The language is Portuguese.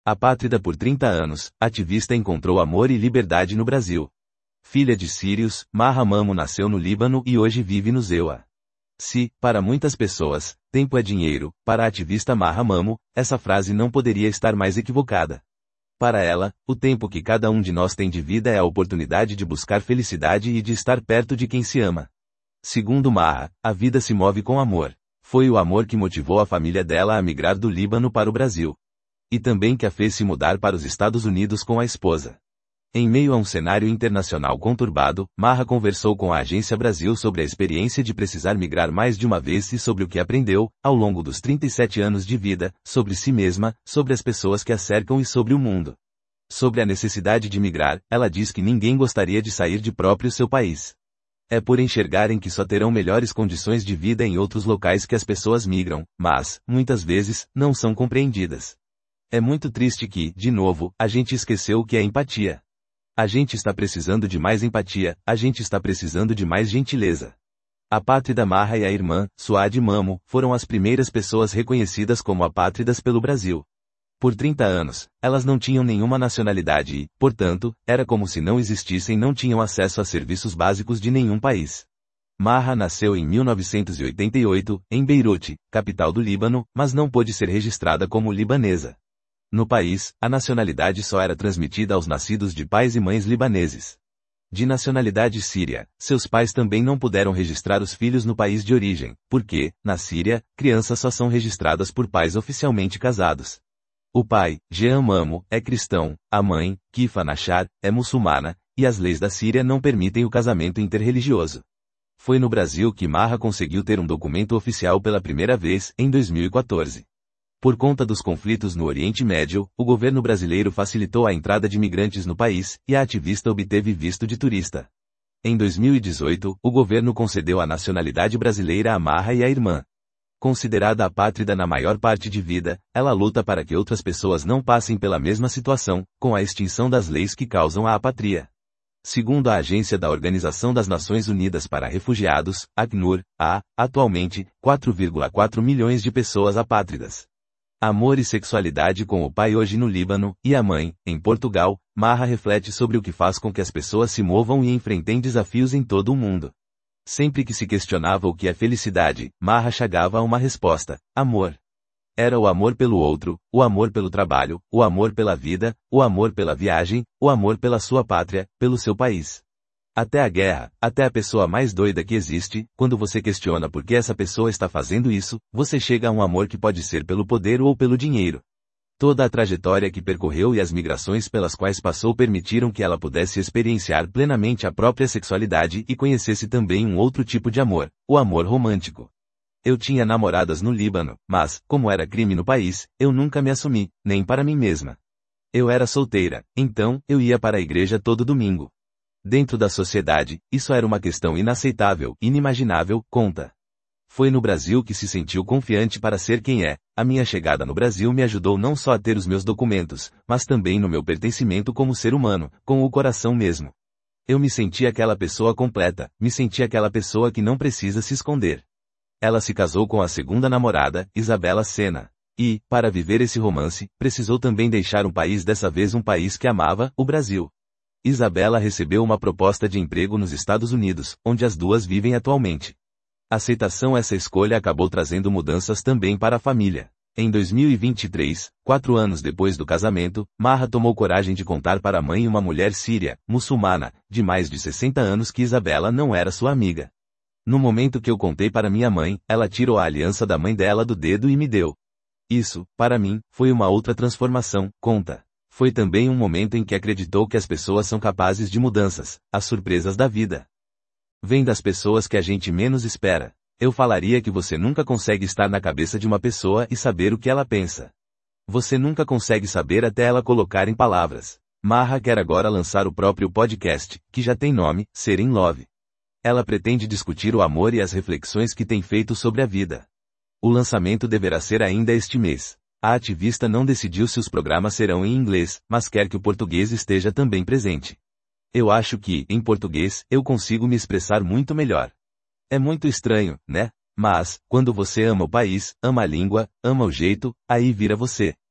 Apátrida por 30 anos, ativista encontrou amor e liberdade no Brasil. Filha de sírios, Maha Mamo nasceu no Líbano e hoje vive no Zewa. Se, para muitas pessoas, tempo é dinheiro, para a ativista Maha Mamo, essa frase não poderia estar mais equivocada. Para ela, o tempo que cada um de nós tem de vida é a oportunidade de buscar felicidade e de estar perto de quem se ama. Segundo Maha, a vida se move com amor. Foi o amor que motivou a família dela a migrar do Líbano para o Brasil. E também que a fez se mudar para os Estados Unidos com a esposa. Em meio a um cenário internacional conturbado, Maha conversou com a Agência Brasil sobre a experiência de precisar migrar mais de uma vez e sobre o que aprendeu, ao longo dos 37 anos de vida, sobre si mesma, sobre as pessoas que a cercam e sobre o mundo. Sobre a necessidade de migrar, ela diz que ninguém gostaria de sair de próprio seu país. É por enxergarem que só terão melhores condições de vida em outros locais que as pessoas migram, mas, muitas vezes, não são compreendidas. É muito triste que, de novo, a gente esqueceu o que é empatia. A gente está precisando de mais empatia, a gente está precisando de mais gentileza. Apátrida Maha e a irmã, Suad Mamo, foram as primeiras pessoas reconhecidas como apátridas pelo Brasil. Por 30 anos, elas não tinham nenhuma nacionalidade e, portanto, era como se não existissem e não tinham acesso a serviços básicos de nenhum país. Maha nasceu em 1988, em Beirute, capital do Líbano, mas não pôde ser registrada como libanesa. No país, a nacionalidade só era transmitida aos nascidos de pais e mães libaneses. De nacionalidade síria, seus pais também não puderam registrar os filhos no país de origem, porque, na Síria, crianças só são registradas por pais oficialmente casados. O pai, Jean Mamo, é cristão, a mãe, Kifa Nashar, é muçulmana, e as leis da Síria não permitem o casamento interreligioso. Foi no Brasil que Maha conseguiu ter um documento oficial pela primeira vez, em 2014. Por conta dos conflitos no Oriente Médio, o governo brasileiro facilitou a entrada de migrantes no país, e a ativista obteve visto de turista. Em 2018, o governo concedeu a nacionalidade brasileira a Maha e a irmã. Considerada apátrida na maior parte de vida, ela luta para que outras pessoas não passem pela mesma situação, com a extinção das leis que causam a apatria. Segundo a Agência da Organização das Nações Unidas para Refugiados, ACNUR, há, atualmente, 4,4 milhões de pessoas apátridas. Amor e sexualidade com o pai hoje no Líbano, e a mãe, em Portugal, Maha reflete sobre o que faz com que as pessoas se movam e enfrentem desafios em todo o mundo. Sempre que se questionava o que é felicidade, Maha chegava a uma resposta: amor. Era o amor pelo outro, o amor pelo trabalho, o amor pela vida, o amor pela viagem, o amor pela sua pátria, pelo seu país. Até a guerra, até a pessoa mais doida que existe, quando você questiona por que essa pessoa está fazendo isso, você chega a um amor que pode ser pelo poder ou pelo dinheiro. Toda a trajetória que percorreu e as migrações pelas quais passou permitiram que ela pudesse experienciar plenamente a própria sexualidade e conhecesse também um outro tipo de amor, o amor romântico. Eu tinha namoradas no Líbano, mas, como era crime no país, eu nunca me assumi, nem para mim mesma. Eu era solteira, então, eu ia para a igreja todo domingo. Dentro da sociedade, isso era uma questão inaceitável, inimaginável, conta. Foi no Brasil que se sentiu confiante para ser quem é. A minha chegada no Brasil me ajudou não só a ter os meus documentos, mas também no meu pertencimento como ser humano, com o coração mesmo. Eu me senti aquela pessoa completa, me senti aquela pessoa que não precisa se esconder. Ela se casou com a segunda namorada, Isabela Sena. E, para viver esse romance, precisou também deixar um país, dessa vez um país que amava, o Brasil. Isabela recebeu uma proposta de emprego nos Estados Unidos, onde as duas vivem atualmente. Aceitação. Essa escolha acabou trazendo mudanças também para a família. Em 2023, 4 anos depois do casamento, Maha tomou coragem de contar para a mãe, uma mulher síria, muçulmana, de mais de 60 anos, que Isabela não era sua amiga. No momento que eu contei para minha mãe, ela tirou a aliança da mãe dela do dedo e me deu. Isso, para mim, foi uma outra transformação, conta. Foi também um momento em que acreditou que as pessoas são capazes de mudanças, as surpresas da vida. Vem das pessoas que a gente menos espera. Eu falaria que você nunca consegue estar na cabeça de uma pessoa e saber o que ela pensa. Você nunca consegue saber até ela colocar em palavras. Maha quer agora lançar o próprio podcast, que já tem nome, Ser in Love. Ela pretende discutir o amor e as reflexões que tem feito sobre a vida. O lançamento deverá ser ainda este mês. A ativista não decidiu se os programas serão em inglês, mas quer que o português esteja também presente. Eu acho que, em português, eu consigo me expressar muito melhor. É muito estranho, né? Mas, quando você ama o país, ama a língua, ama o jeito, aí vira você.